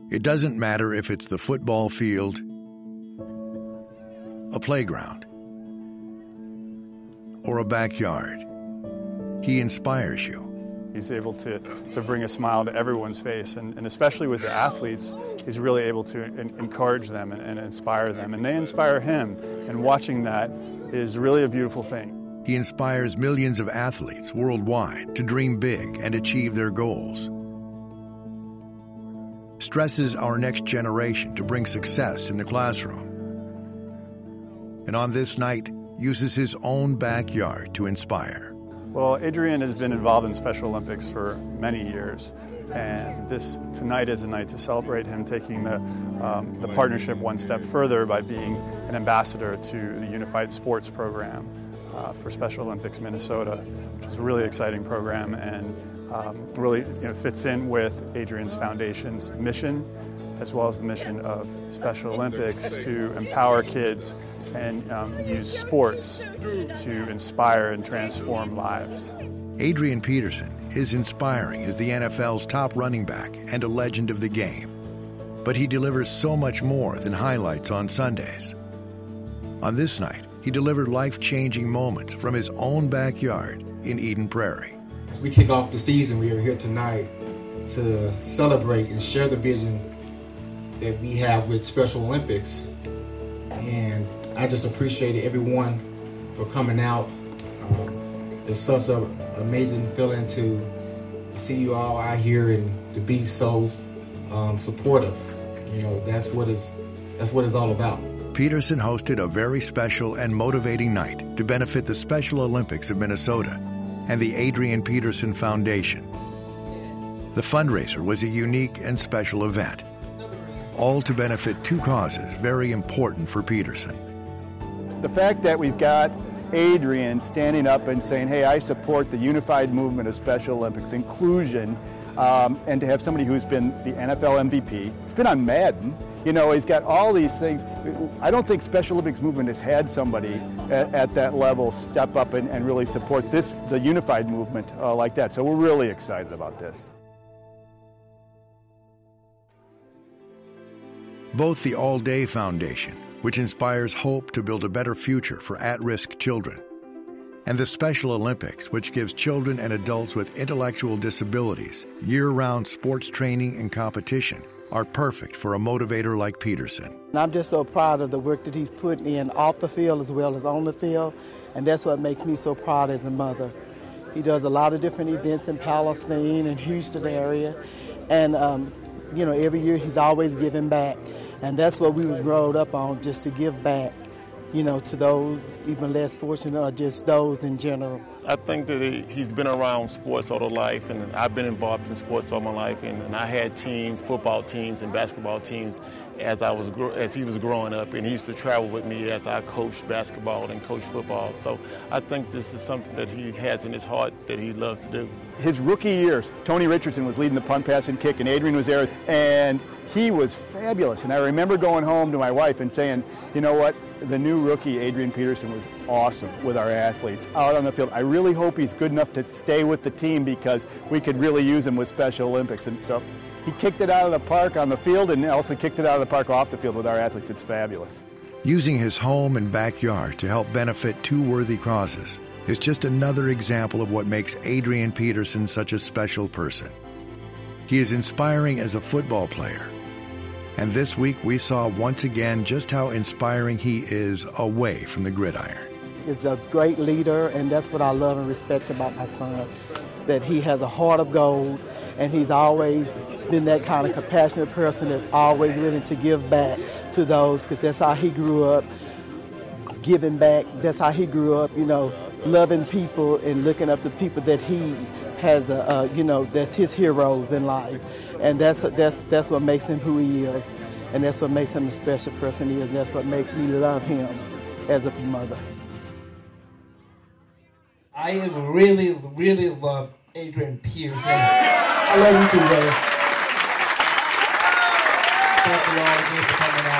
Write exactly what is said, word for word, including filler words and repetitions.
It doesn't matter if it's the football field, a playground, or a backyard. He inspires you. He's able to, to bring a smile to everyone's face, and, and especially with the athletes, he's really able to in, encourage them and, and inspire them, and they inspire him, and watching that is really a beautiful thing. He inspires millions of athletes worldwide to dream big and achieve their goals. Stresses our next generation to bring success in the classroom. And on this night, uses his own backyard to inspire. Well, Adrian has been involved in Special Olympics for many years, and this tonight is a night to celebrate him taking the, um, the partnership one step further by being an ambassador to the Unified Sports Program uh, for Special Olympics Minnesota, which is a really exciting program, and um, really you know, fits in with Adrian's Foundation's mission, as well as the mission of Special Olympics to empower kids and um, use sports to inspire and transform lives. Adrian Peterson is inspiring as the N F L's top running back and a legend of the game. But he delivers so much more than highlights on Sundays. On this night, he delivered life-changing moments from his own backyard in Eden Prairie. As we kick off the season, we are here tonight to celebrate and share the vision that we have with Special Olympics. And I just appreciate everyone for coming out. Um, it's such an amazing feeling to see you all out here and to be so um, supportive. You know, that's what is that's what it's all about. Peterson hosted a very special and motivating night to benefit the Special Olympics of Minnesota and the Adrian Peterson Foundation. The fundraiser was a unique and special event, all to benefit two causes very important for Peterson. The fact that we've got Adrian standing up and saying, hey, I support the unified movement of Special Olympics, inclusion, um, and to have somebody who's been the N F L M V P, it's been on Madden, you know, he's got all these things. I don't think Special Olympics movement has had somebody at, at that level step up and, and really support this, the unified movement uh, like that. So we're really excited about this. Both the All Day Foundation, which inspires hope to build a better future for at-risk children, and the Special Olympics, which gives children and adults with intellectual disabilities year-round sports training and competition, are perfect for a motivator like Peterson. I'm just so proud of the work that he's putting in off the field as well as on the field, and that's what makes me so proud as a mother. He does a lot of different events in Palestine and Houston area, and um, you know, every year he's always giving back. And that's what we was growing up on, just to give back, you know, to those even less fortunate or just those in general. I think that he, he's been around sports all his life, and I've been involved in sports all my life, and, and I had teams, football teams and basketball teams as I was as he was growing up, and he used to travel with me as I coached basketball and coached football. So I think this is something that he has in his heart that he loves to do. His rookie years, Tony Richardson was leading the punt, pass, and kick, and Adrian was there, and he was fabulous. And I remember going home to my wife and saying, you know what, the new rookie, Adrian Peterson, was awesome with our athletes out on the field. I really hope he's good enough to stay with the team because we could really use him with Special Olympics. And so he kicked it out of the park on the field and also kicked it out of the park off the field with our athletes. It's fabulous. Using his home and backyard to help benefit two worthy causes is just another example of what makes Adrian Peterson such a special person. He is inspiring as a football player. And this week we saw once again just how inspiring he is away from the gridiron. He's a great leader, and that's what I love and respect about my son, that he has a heart of gold, and he's always been that kind of compassionate person that's always willing to give back to those, because that's how he grew up, giving back. That's how he grew up, you know, loving people and looking up to people that he has, a, a you know, that's his heroes in life. And that's that's that's what makes him who he is, and that's what makes him the special person he is, and that's what makes me love him as a mother. I really, really love Adrian Peterson. I love you too, brother. Thank you all again for coming out.